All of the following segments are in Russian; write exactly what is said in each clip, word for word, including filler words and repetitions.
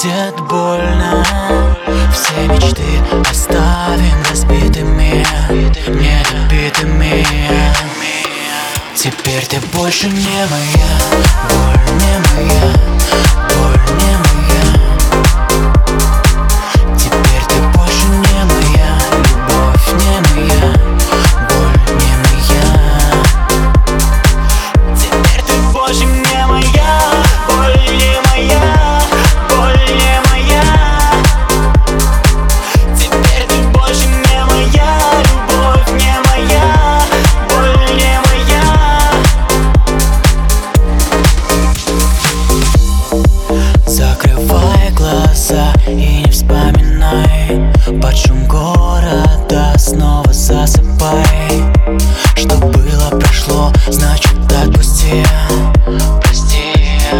будет больно. Все мечты оставим разбитыми, недобитыми. Теперь ты больше не моя, боль не моя, боль не моя. Теперь ты больше не моя, любовь не моя, боль не моя. Теперь ты больше не моя, боль не моя, боль не моя. Теперь ты больше не моя, любовь не моя, боль не моя. Закрывай глаза и не вспоминай, под шум города снова засыпай. Что было, прошло, значит отпусти, прости.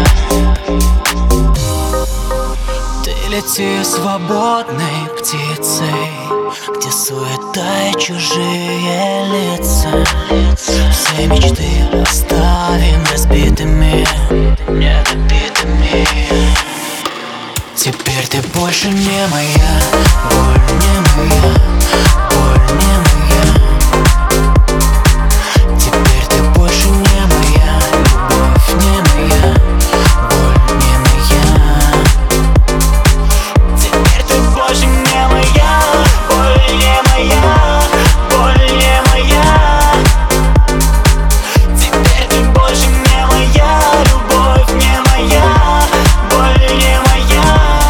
Ты лети свободной птицей, где суета и чужие лица. Все мечты оставим разбитыми, недобитыми. Теперь ты больше не моя, боль не моя, боль не моя. Теперь ты больше не моя, любовь не моя, боль не моя. Теперь ты больше не моя, боль не моя, боль не моя. Теперь ты больше не моя, любовь не моя, боль не моя.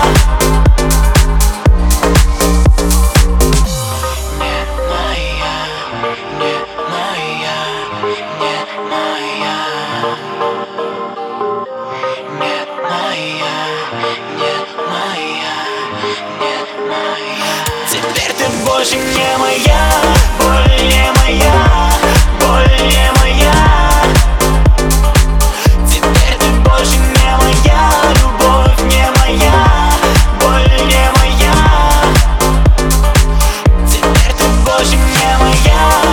Теперь ты больше не моя, боль не моя, боль не моя. Теперь ты больше не моя, любовь не моя, боль не моя. Теперь ты больше не моя.